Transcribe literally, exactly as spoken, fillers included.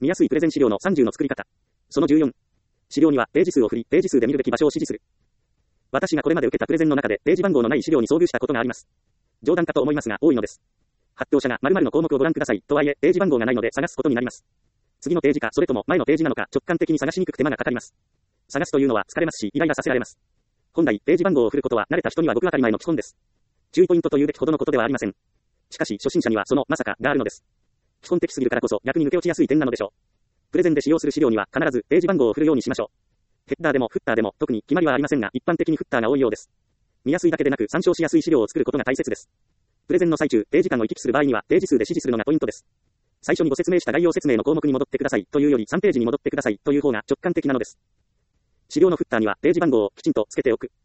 見やすいプレゼン資料のさんじゅうの作り方。そのじゅうよん。資料にはページ数を振り、ページ数で見るべき場所を指示する。私がこれまで受けたプレゼンの中でページ番号のない資料に遭遇したことがあります。冗談かと思いますが多いのです。発表者が〇〇の項目をご覧くださいとはいえ、ページ番号がないので探すことになります。次のページかそれとも前のページなのか直感的に探しにくく手間がかかります。探すというのは疲れますし、イライラさせられます。本来、ページ番号を振ることは慣れた人にはごく当たり前の基本です。注意ポイントというべきほどのことではありません。しかし、初心者にはそのまさかがあるのです。基本的すぎるからこそ逆に抜け落ちやすい点なのでしょう。プレゼンで使用する資料には必ずページ番号を振るようにしましょう。ヘッダーでもフッターでも特に決まりはありませんが、一般的にフッターが多いようです。見やすいだけでなく参照しやすい資料を作ることが大切です。プレゼンの最中、ページ間を行き来する場合にはページ数で指示するのがポイントです。最初にご説明した概要説明の項目に戻ってくださいというよりさんページに戻ってくださいという方が直感的なのです。資料のフッターにはページ番号をきちんとつけておく。